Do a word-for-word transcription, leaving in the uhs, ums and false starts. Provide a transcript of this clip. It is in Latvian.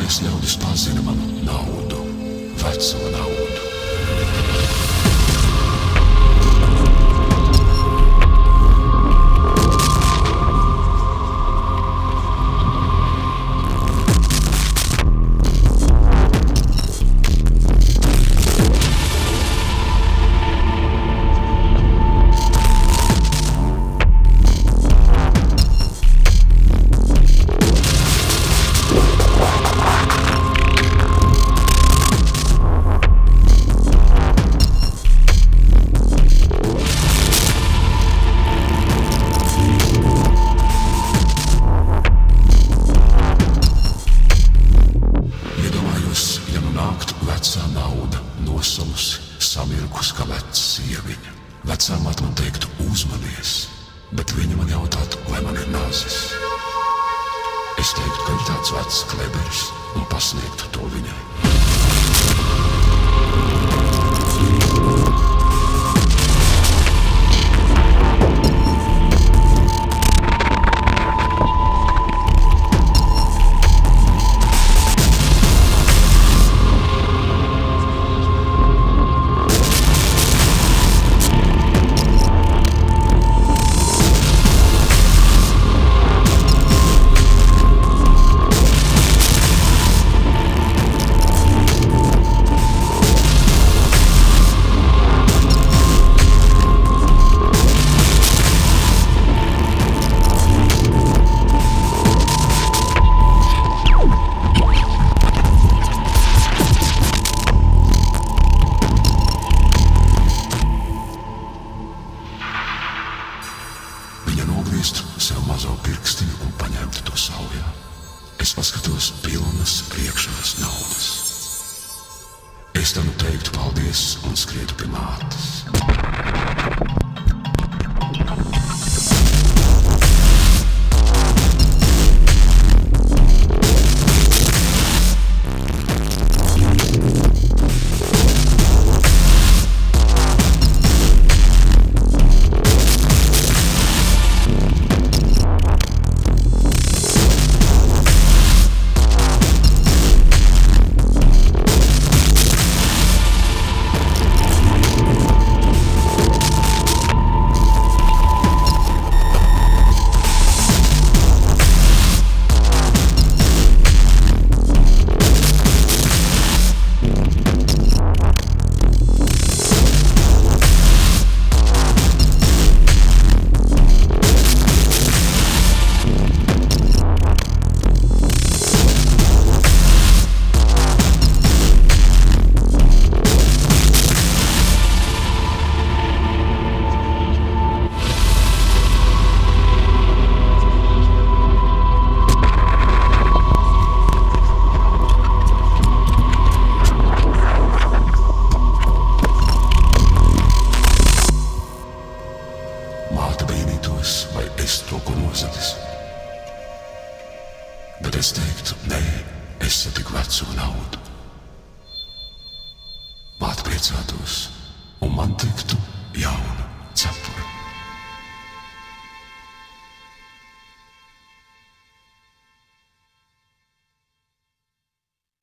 Mājas ļaudis pazina manu naudu, veco naudu. Samirkus kā vecs sieviņa. Vecā māte man teiktu uzmanies, bet viņa man jautātu, vai man ir nazis. Es teiktu, ka ir tāds vecs kleberis un pasniegtu to viņai. Sev mazo pirkstiņu un paņemtu to saujā. Es paskatos pilnas priekšās naudas. Es tam teiktu paldies un skrietu pie mātes. Māte brīnītos, vai es to ko nozadis. Bet es teiktu, nē, es satiku veco naudu. Māte priecātos, un man tiktu jauna cepura.